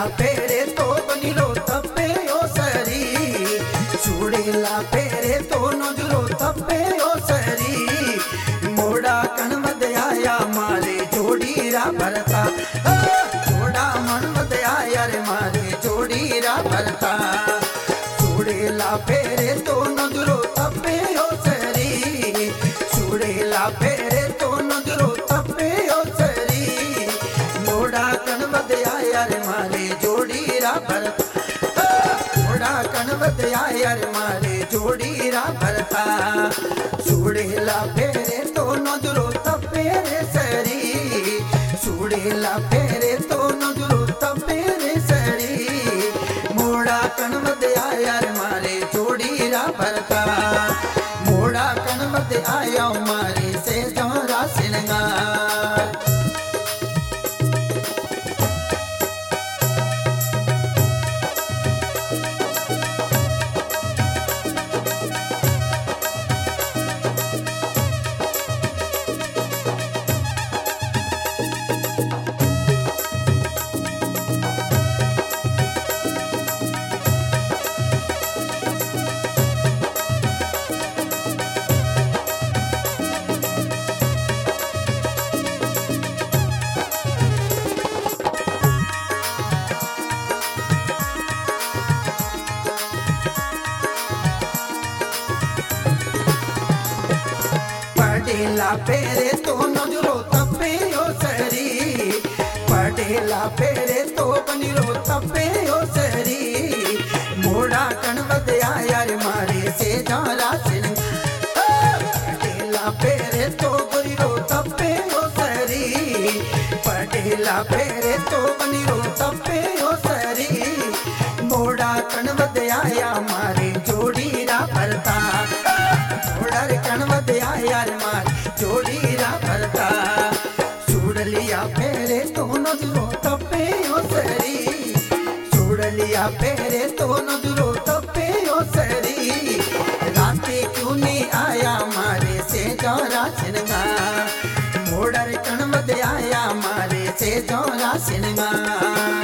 पेरे तो बनीरो तपे ओ सरी, चूड़ेला पेरे तो नजरो तपे ओ सरी, मोड़ा कणवद आया मारे जोड़ीरा भरता, मोड़ा मनवद आया रे मारे जोड़ीरा भरता, चूड़ेला पेरे तो नजरो तपे ओ सरी, चूड़ेला पेरे तो नजरो तपे ओ सरी, मोड़ा कणवद आया रे मारे जोड़ीरा भरता, मोड़ा कणवद आया रे मारे जोड़ीरा भरता, चूड़ेला पेरे तो नजरो तपे रे सरी, चूड़ेला पेरे तो नजरो तपे रे सरी, मोड़ा कणवद आया रे मारे जोड़ीरा भरता, मोड़ा कणवद आया मारे से जोरा सिंगार। पटेला पेरे तो नजरो तपे ओ सरी, पटेला पेरे तो बनीरो तपे ओ सरी, मोड़ा कणवद आया रे मारे से जोरा सिंगार, पटेला पेरे तो बनीरो तपे ओ सरी, पटेला पेरे तो बनीरो तपे ओ सरी, मोड़ा कणवद आया मारे जोड़ीरा भरता, मोड़ा कणवद आया रे मारे जोड़ीरा भरता, चूड़लिया पेरे तो नजरो तपे ओ सरी, चूड़लिया पेरे तो नजरो तपे ओ सरी, राती क्यों नहीं आया मारे से जोरा सिंगार, मोड़ा कणवद आया मारे से जोरा सिंगार।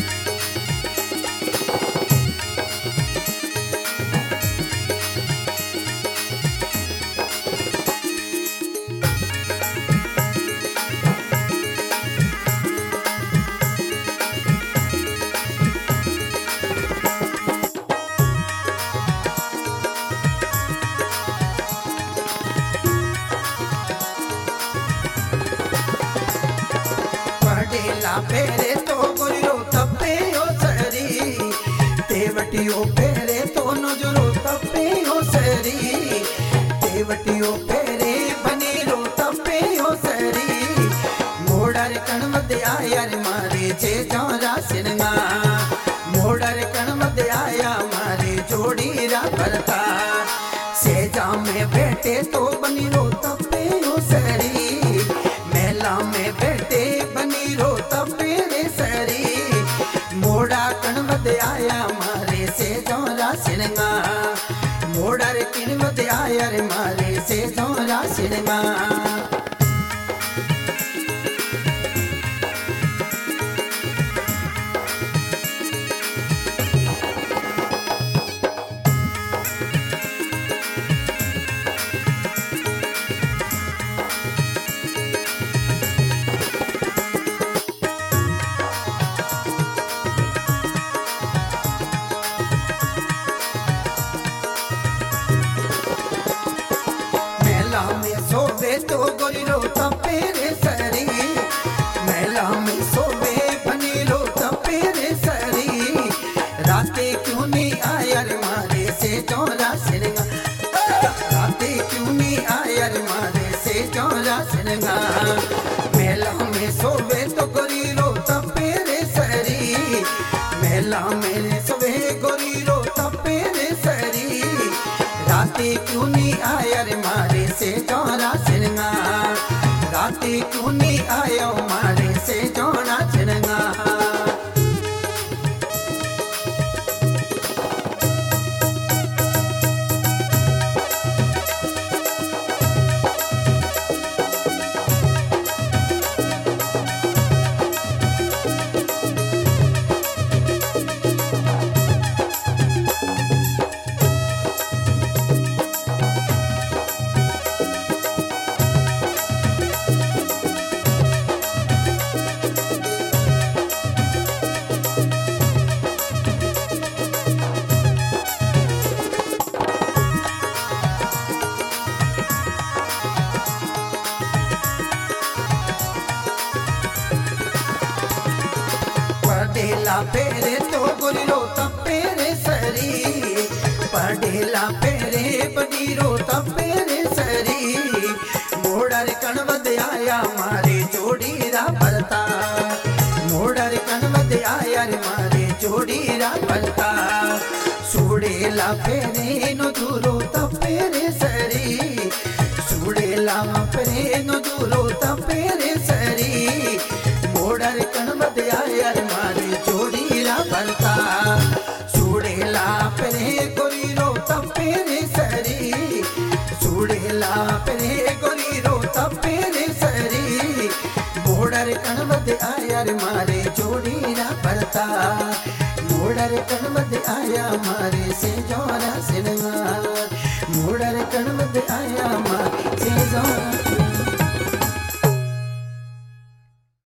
पटेला पेरे तो गोरियो तपे ओ सरी, तेवटियो पेरे तो नजरो तपे ओ सरी, तेवटियो पेरे बनीरो तपे ओ सरी, मोड़ा कणवद आया रे मारे से जोरा सिंगार, मोड़ा कणवद आया मारे जोड़ीरा भरता, सेजा में बैठे तो बनीरो तपे ओ सरी, मेला में बैठे बनीरो तपे रे सरी, मोड़ा कणवद आया मारे से जोरा सिंगार, मोड़ा कणवद आया रे मारे से जोरा सिंगार। मेला में सोवे तो गोरिरो तपे रे सरी, मेला में सोवे बनीरो तपे रे सरी, राते क्यों नहीं आया रे मारे से जोरा सिंगार, राते क्यों नहीं आया रे मारे से जोरा सिंगार, मेला में सोवे तो गोरिरो तपे रे सरी, मेला में सोवे गोरिरो तपे रे सरी, राते क्यों नहीं आया रे मारे से जोरा सिंगार, राते क्यों नहीं आया मारे से जोरा सिंगार। पढ़ेला फेरे तो गुरिरो तपे रे सरी पढ़ेला फेरे बनीरो तपे रे सरी मोड़र कणवद आया मारे जोड़ीरा भरता मोड़र कणवद आया रे मारे जोड़ीरा भरता सूड़ेला फेरे नो दूरो तपे रे सरी सूड़ेला फेरे नो दूरो तपे रे सरी मोड़र कणवद आया रे मारे जोड़ीरा भरता सूड़ेला फेरे गोरीरो तपे रे सरी सूड़ेला फेरे गोरीरो तपे रे सरी मोड़र कणवद आया रे मारे जोड़ीरा भरता मोड़र कणवद आया मारे से जोरा सिनगार मोड़र कणवद आया मारे से जोरा